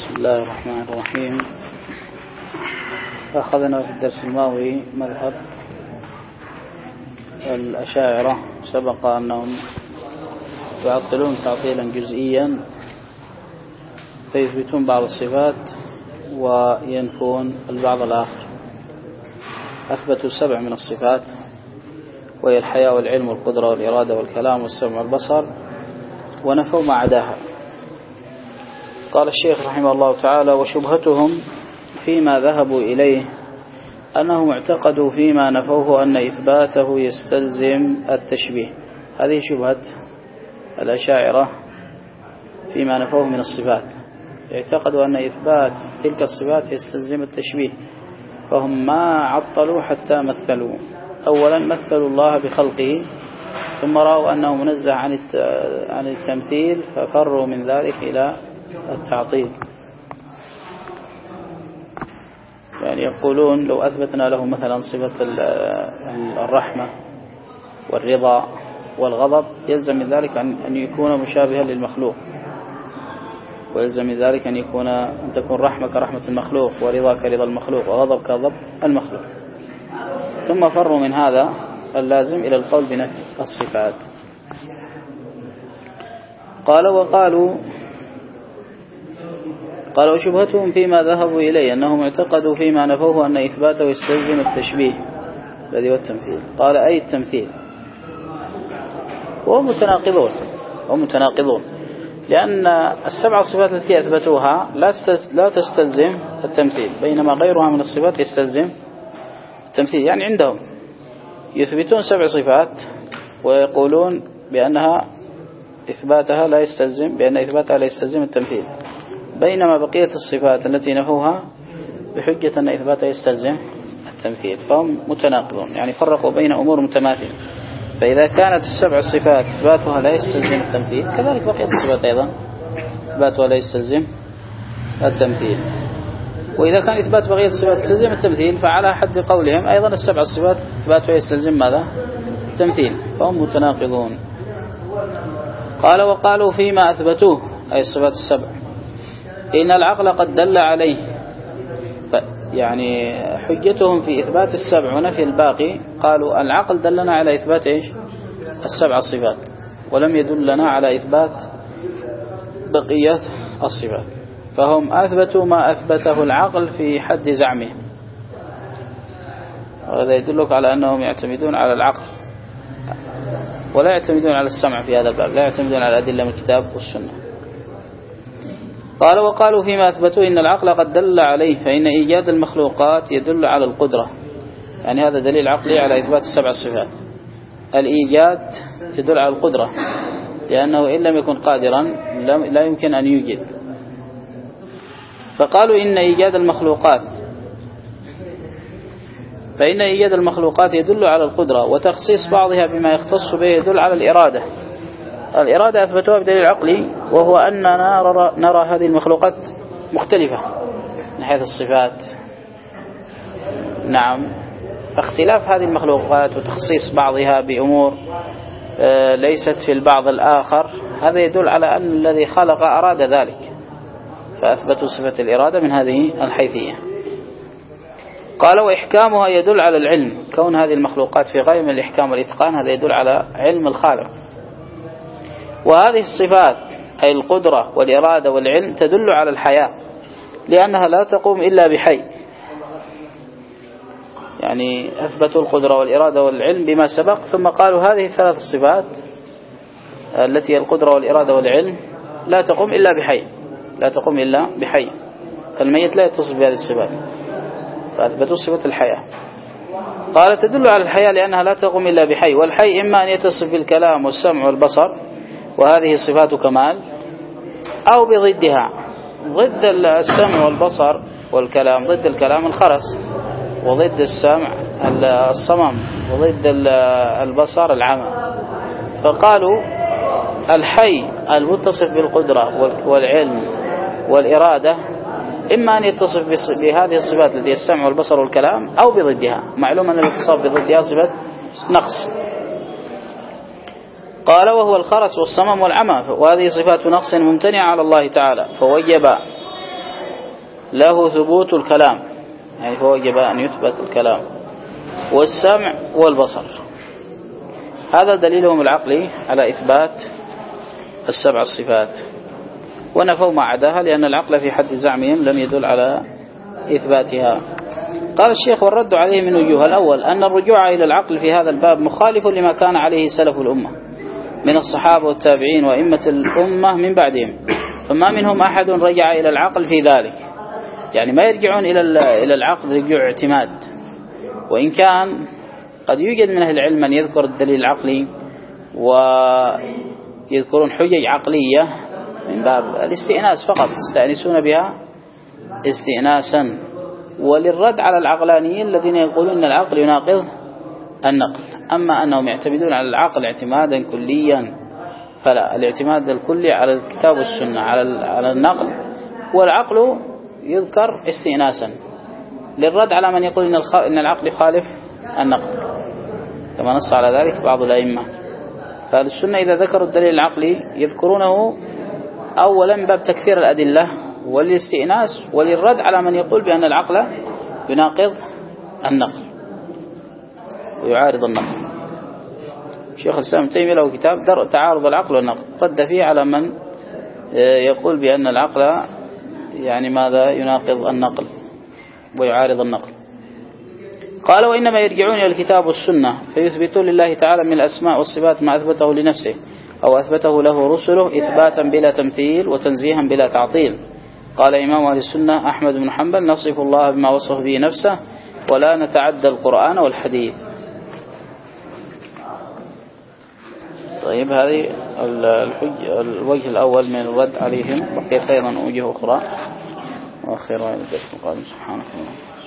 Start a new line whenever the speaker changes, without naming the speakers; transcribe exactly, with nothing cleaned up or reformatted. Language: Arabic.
بسم الله الرحمن الرحيم. أخذنا في الدرس الماضي مذهب الأشاعرة، سبق أنهم يعطلون تعطيلا جزئيا فيثبتون بعض الصفات وينفون البعض الآخر. أثبتوا سبع من الصفات وهي الحياة والعلم والقدرة والإرادة والكلام والسمع والبصر، ونفوا ما عداها. قال الشيخ رحمه الله تعالى: وشبهتهم فيما ذهبوا إليه أنهم اعتقدوا فيما نفوه أن إثباته يستلزم التشبيه. هذه شبهة الأشاعرة فيما نفوه من الصفات، اعتقدوا أن إثبات تلك الصفات يستلزم التشبيه، فهم ما عطلوا حتى مثلوا. أولا مثلوا الله بخلقه، ثم رأوا أنه منزه عن التمثيل ففروا من ذلك إلى التعطيل. يعني يقولون لو أثبتنا له مثلا صفة الرحمة والرضا والغضب يلزم من ذلك أن يكون مشابها للمخلوق، ويلزم من ذلك أن يكون أن تكون رحمة كرحمة المخلوق، ورضا كرضا المخلوق، وغضب كغضب المخلوق. ثم فروا من هذا اللازم إلى القول بنفي الصفات. قال وقالوا قال وشبهتهم فيما ذهبوا إليه أنهم اعتقدوا فيما نفوه أن إثباته يستلزم التشبيه الذي هو التمثيل. قال أي التمثيل، وهم متناقضون وهم متناقضون لأن السبع الصفات التي أثبتوها لا تستلزم التمثيل، بينما غيرها من الصفات يستلزم التمثيل. يعني عندهم يثبتون سبع صفات ويقولون بأنها إثباتها لا يستلزم بأن إثباتها لا يستلزم التمثيل، بينما بقية الصفات التي نفوها بحجة أن إثباتها يستلزم التمثيل. فهم متناقضون، يعني فرقوا بين أمور متماثلة. فإذا كانت السبع الصفات إثباتها لا يستلزم التمثيل، كذلك بقية الصفات أيضا إثباتها لا يستلزم التمثيل. وإذا كان إثبات بقية الصفات يستلزم التمثيل، فعلى حد قولهم أيضا السبع الصفات إثباتها يستلزم ماذا؟ التمثيل. فهم متناقضون. قال وقالوا فيما أثبتوه أي الصفات السبع إن العقل قد دل عليه. يعني حجتهم في إثبات السبع ونفي الباقي، قالوا العقل دلنا على إثبات إيش؟ السبع الصفات، ولم يدلنا على إثبات بقية الصفات. فهم أثبتوا ما أثبته العقل في حد زعمه، وهذا يدلك على أنهم يعتمدون على العقل ولا يعتمدون على السمع في هذا الباب، لا يعتمدون على الأدلة من الكتاب والسنة. قال وقالوا فيما أثبتوا إن العقل قد دل عليه فإن إيجاد المخلوقات يدل على القدرة. يعني هذا دليل عقلي على إثبات السبع الصفات. الإيجاد يدل على القدرة، لأنه إن لم يكن قادرا لا يمكن أن يوجد. فقالوا إن إيجاد المخلوقات فإن إيجاد المخلوقات يدل على القدرة، وتخصيص بعضها بما يختص به يدل على الإرادة. الإرادة أثبتوها بدليل عقلي، وهو أننا نرى هذه المخلوقات مختلفة من حيث الصفات. نعم، فاختلاف هذه المخلوقات وتخصيص بعضها بأمور ليست في البعض الآخر، هذا يدل على أن الذي خلق أراد ذلك، فأثبتوا صفة الإرادة من هذه الحيثية. قال وإحكامها يدل على العلم، كون هذه المخلوقات في غاية من الإحكام والإتقان هذا يدل على علم الخالق. وهذه الصفات أي القدرة والإرادة والعلم تدل على الحياة، لأنها لا تقوم إلا بحي. يعني أثبتوا القدرة والإرادة والعلم بما سبق، ثم قالوا هذه الثلاث الصفات التي القدرة والإرادة والعلم لا تقوم إلا بحي، لا تقوم إلا بحي، فالميت لا يتصف بهذه الصفات، فأثبتوا صفة الحياة. قال تدل على الحياة لأنها لا تقوم إلا بحي، والحي إما أن يتصف بالكلام والسمع والبصر وهذه صفات كمال، أو بضدها، ضد السمع والبصر والكلام، ضد الكلام الخرس، وضد السمع الصمم، وضد البصر العمى. فقالوا الحي المتصف بالقدرة والعلم والإرادة إما أن يتصف بهذه الصفات التي السمع والبصر والكلام أو بضدها. معلوم أن الاتصاف بضدها صفة نقص. قال وهو الخرس والصمم والعمى، وهذه صفات نقص ممتنعة على الله تعالى، فوجب له ثبوت الكلام، يعني فوجب أن يثبت الكلام، والسمع والبصر. هذا دليلهم العقلي على إثبات السبع الصفات، ونفوا ما عداها لأن العقل في حد زعمهم لم يدل على إثباتها. قال الشيخ: والرد عليه من وجوه. الأول أن الرجوع إلى العقل في هذا الباب مخالف لما كان عليه سلف الأمة من الصحابة والتابعين وإمة الأمة من بعدهم، فما منهم أحد رجع إلى العقل في ذلك، يعني ما يرجعون إلى إلى العقل رجوع اعتماد. وإن كان قد يوجد من أهل العلم من يذكر الدليل العقلي ويذكرون حجج عقلية من باب الاستئناس فقط، يستأنسون بها استئناسا، وللرد على العقلانيين الذين يقولون أن العقل يناقض النقل. أما أنهم يعتمدون على العقل اعتمادا كليا فلا، الاعتماد الكلي على الكتاب والسنة على على النقل، والعقل يذكر استئناسا للرد على من يقول إن, إن العقل يخالف النقل، كما نص على ذلك بعض الأئمة. فالسنة إذا ذكروا الدليل العقلي يذكرونه أولا باب تكثير الأدلة والاستئناس، وللرد على من يقول بأن العقل يناقض النقل ويعارض النقل. شيخ الإسلام ابن تيمية له كتاب درء تعارض العقل والنقل، رد فيه على من يقول بأن العقل يعني ماذا يناقض النقل ويعارض النقل. قال: وإنما يرجعون إلى الكتاب والسنة فيثبتون لله تعالى من الأسماء والصفات ما أثبته لنفسه أو أثبته له رسله إثباتا بلا تمثيل وتنزيها بلا تعطيل. قال إمام أهل السنة أحمد بن حنبل: نصف الله بما وصف به نفسه ولا نتعدى القرآن والحديث. طيب، هذه الحج الوجه الأول من الرد عليهم، بقيت أيضا وجه أخرى وأخيرا إلى الدرس القادم. سبحانك اللهم